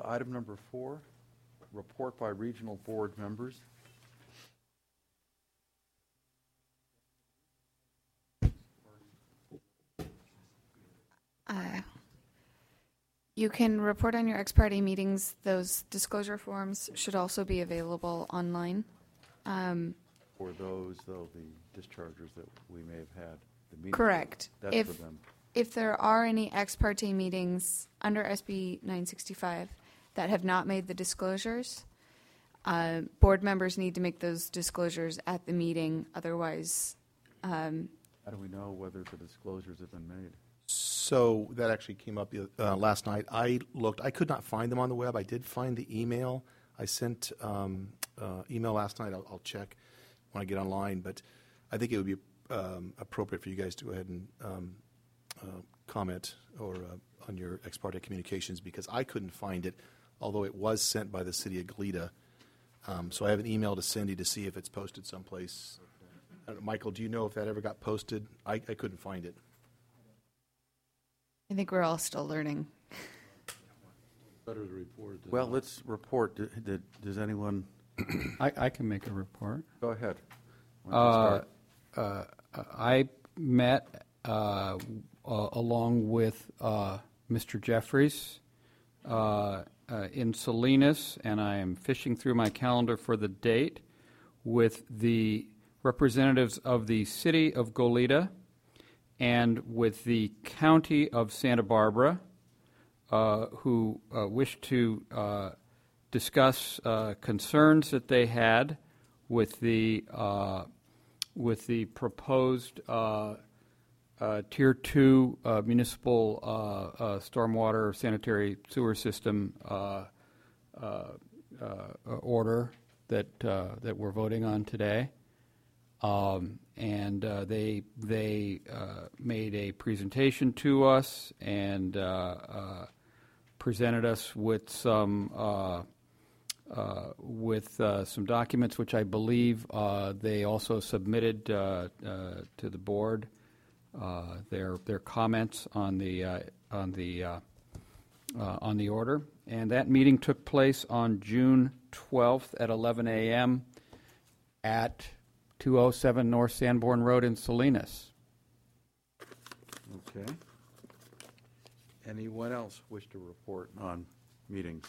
item number 4, report by regional board members. You can report on your ex parte meetings. Those disclosure forms should also be available online. For those, though, the dischargers that we may have had. The meeting. Correct. That's for them. If there are any ex parte meetings under SB 965 that have not made the disclosures, board members need to make those disclosures at the meeting. Otherwise, how do we know whether the disclosures have been made? So that actually came up last night. I looked. I could not find them on the web. I did find the email. I sent email last night. I'll check when I get online. But I think it would be appropriate for you guys to go ahead and comment or on your ex parte communications, because I couldn't find it, although it was sent by the city of Goleta. So I have an email to Cindy to see if it's posted someplace. Michael, do you know if that ever got posted? I couldn't find it. I think we're all still learning. Better to report. Well, let's report. Does anyone? I can make a report. Go ahead. Why don't you start? I met along with Mr. Jeffries in Salinas, and I am fishing through my calendar for the date, with the representatives of the city of Goleta and with the county of Santa Barbara, who wished to discuss concerns that they had with the proposed Tier 2 municipal stormwater sanitary sewer system order that we're voting on today. And they made a presentation to us and presented us with some documents, which I believe they also submitted to the board. Their comments on the order, and that meeting took place on June 12th at 11 a.m. at 207 North Sanborn Road in Salinas. Okay. Anyone else wish to report on meetings?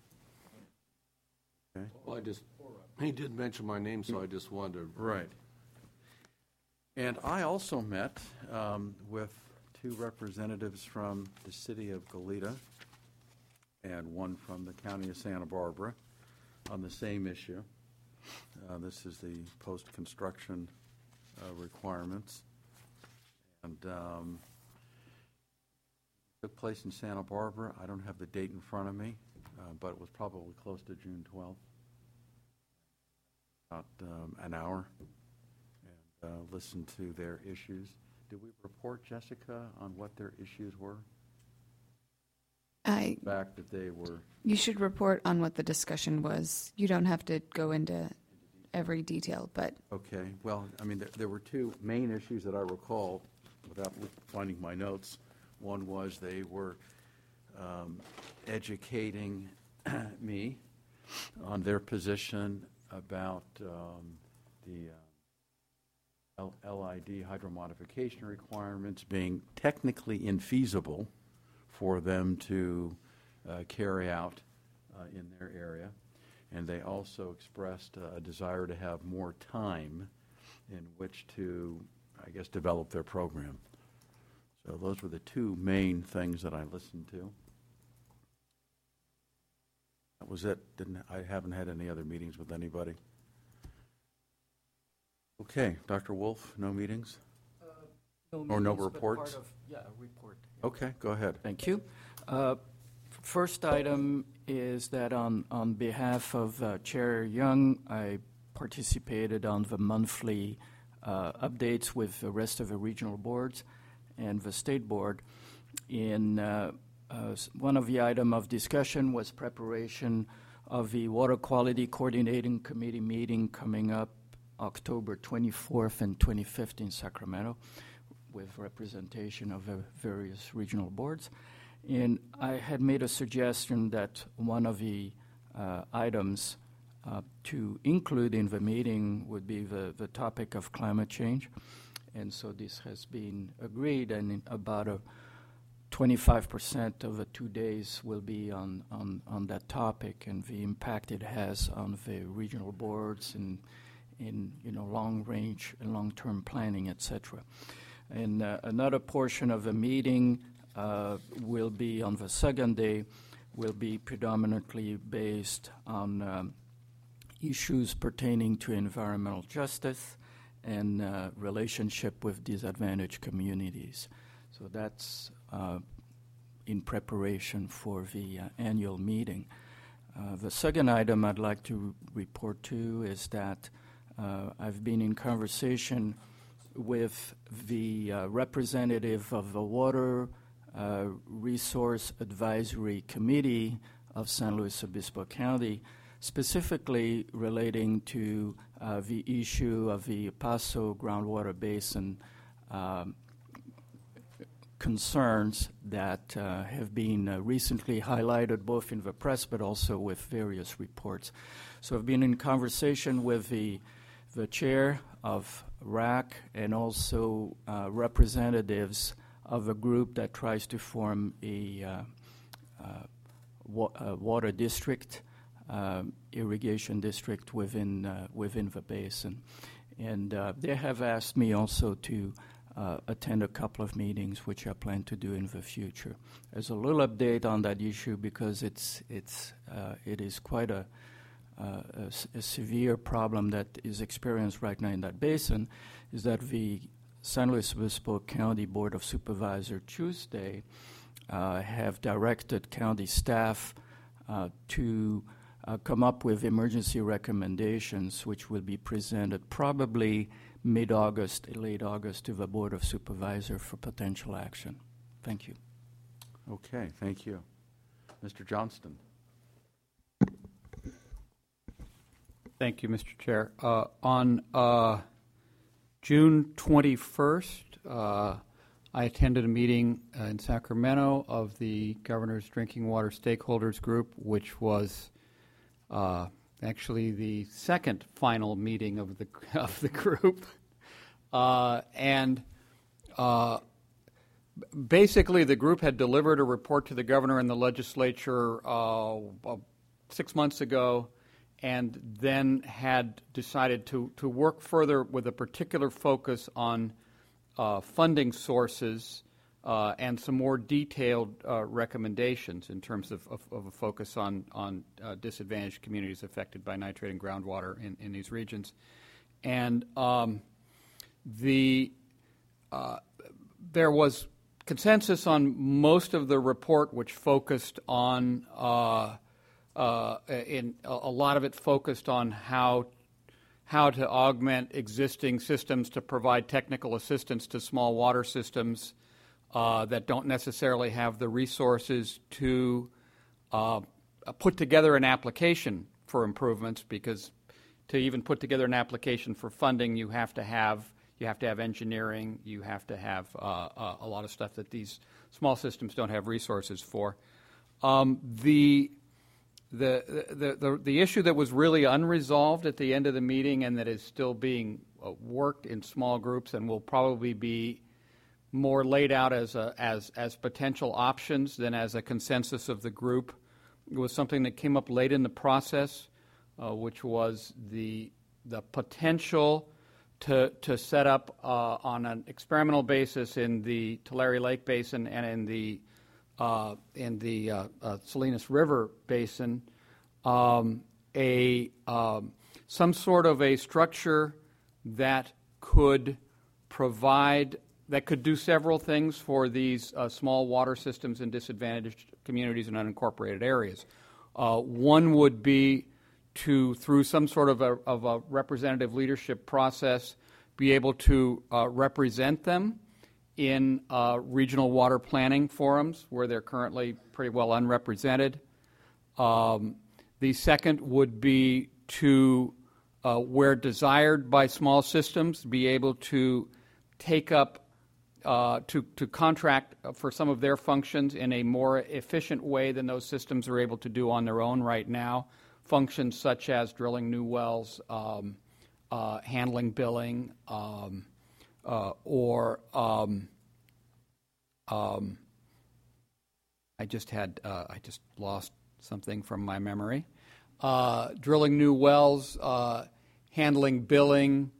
Okay. Well, he did mention my name, so I just wondered. Right. And I also met with 2 representatives from the city of Goleta and one from the county of Santa Barbara on the same issue. This is the post-construction requirements. And took place in Santa Barbara. I don't have the date in front of me, but it was probably close to June 12th. About an hour. Listen to their issues. Did we report, Jessica, on what their issues were? The fact that they were... You should report on what the discussion was. You don't have to go into every detail, but... Okay. Well, I mean, there were 2 main issues that I recall without finding my notes. One was they were educating me on their position about the LID hydromodification requirements being technically infeasible for them to carry out in their area. And they also expressed a desire to have more time in which to, I guess, develop their program. So those were the 2 main things that I listened to. That was it. I haven't had any other meetings with anybody. Okay, Dr. Wolf, no meetings? Or no reports? A report. Okay, go ahead. Thank you. First item is that on behalf of Chair Young, I participated on the monthly updates with the rest of the regional boards and the state board. In one of the item of discussion was preparation of the Water Quality Coordinating Committee meeting coming up October 24th and 25th in Sacramento, with representation of the various regional boards. And I had made a suggestion that one of the items to include in the meeting would be the topic of climate change. And so this has been agreed, and in about 25% of the 2 days will be on that topic and the impact it has on the regional boards and in long range and long-term planning, etc. And another portion of the meeting will be on the second day, will be predominantly based on issues pertaining to environmental justice and relationship with disadvantaged communities. So that's in preparation for the annual meeting. The second item I'd like to report to is that I've been in conversation with the representative of the Water Resource Advisory Committee of San Luis Obispo County, specifically relating to the issue of the Paso groundwater basin concerns that have been recently highlighted both in the press but also with various reports. So I've been in conversation with the chair of RAC and also representatives of a group that tries to form a water district, irrigation district within the basin. And they have asked me also to attend a couple of meetings, which I plan to do in the future. There's a little update on that issue because it is quite a severe problem that is experienced right now in that basin, is that the San Luis Obispo County Board of Supervisors Tuesday have directed county staff to come up with emergency recommendations, which will be presented probably mid-August, late August, to the Board of Supervisors for potential action. Thank you. Okay, thank you. Mr. Johnston. Thank you, Mr. Chair. On June 21st, I attended a meeting in Sacramento of the Governor's Drinking Water Stakeholders Group, which was actually the second final meeting of the group, and basically the group had delivered a report to the governor and the legislature 6 months ago, and then had decided to work further with a particular focus on funding sources and some more detailed recommendations in terms of a focus on disadvantaged communities affected by nitrate and groundwater in these regions. And there was consensus on most of the report, which focused on in a lot of it focused on how to augment existing systems to provide technical assistance to small water systems that don't necessarily have the resources to put together an application for improvements, because to even put together an application for funding, you have to have engineering, you have to have a lot of stuff that these small systems don't have resources for. The issue that was really unresolved at the end of the meeting and that is still being worked in small groups and will probably be more laid out as potential options than as a consensus of the group, was something that came up late in the process, which was the potential to set up on an experimental basis in the Tulare Lake Basin and in the Salinas River Basin, some sort of a structure that could do several things for these small water systems in disadvantaged communities and unincorporated areas. One would be to, through some sort of a representative leadership process, be able to represent them in regional water planning forums where they're currently pretty well unrepresented. The second would be to, where desired by small systems, be able to take up to contract for some of their functions in a more efficient way than those systems are able to do on their own right now. Functions such as drilling new wells, handling billing, or I just lost something from my memory. Drilling new wells, handling billing,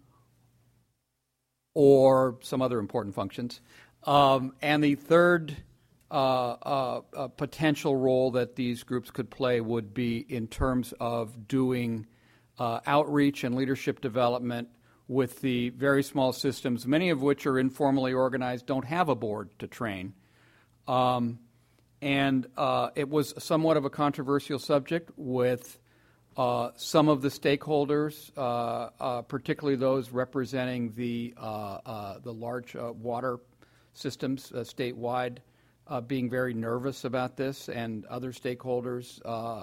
or some other important functions. And the third potential role that these groups could play would be in terms of doing outreach and leadership development with the very small systems, many of which are informally organized, don't have a board to train. And it was somewhat of a controversial subject with some of the stakeholders, particularly those representing the large water systems statewide, being very nervous about this, and other stakeholders,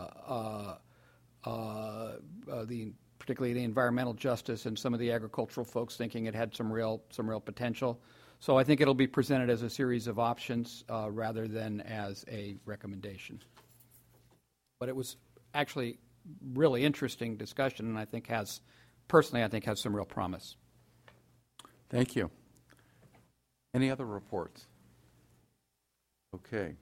particularly the environmental justice and some of the agricultural folks, thinking it had some real potential. So I think it'll be presented as a series of options rather than as a recommendation. But it was actually really interesting discussion, and I think has some real promise. Thank you. Any other reports? Okay.